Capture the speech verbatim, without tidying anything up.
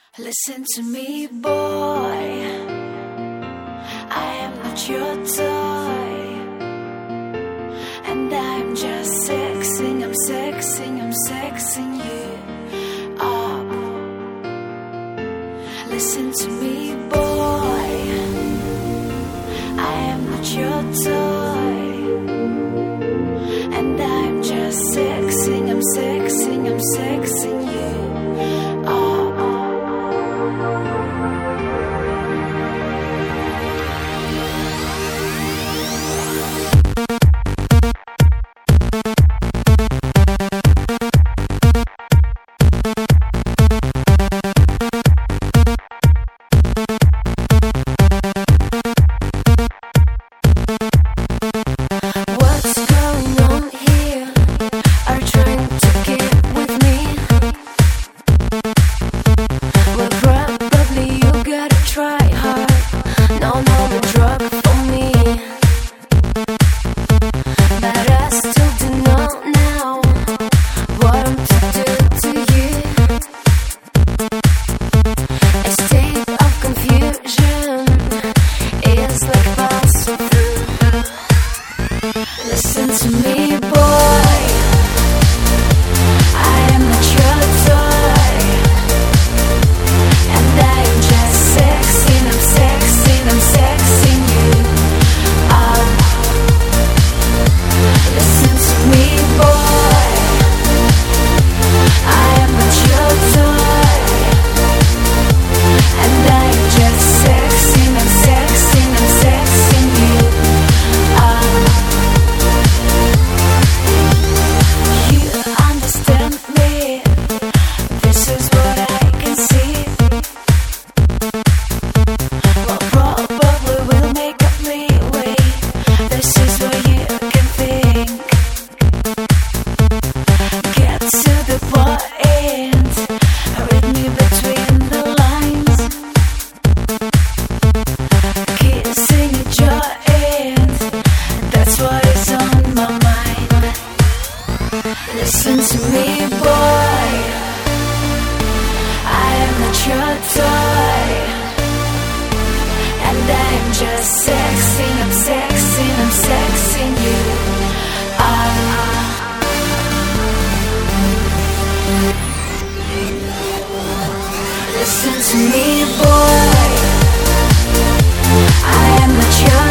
Listen to me, boy. I am not your toy, and I'm just sexing, I'm sexing, I'm sexing you up. Listen to me, boy. I am not your toy, and I'm just sexing, I'm sexing, I'm sexing you up. Listen to me, boy. I am not your toy, and I am just sexing, I'm sexing, I'm sexing you up. Listen to me, boy. I am not your toy, and I am just sexing, I'm sexing, I'm sexing you up. Listen to me, boy. I am not your toy, and I'm just sexing, I'm sexing, I'm sexing you up. Listen to me, boy. I am not your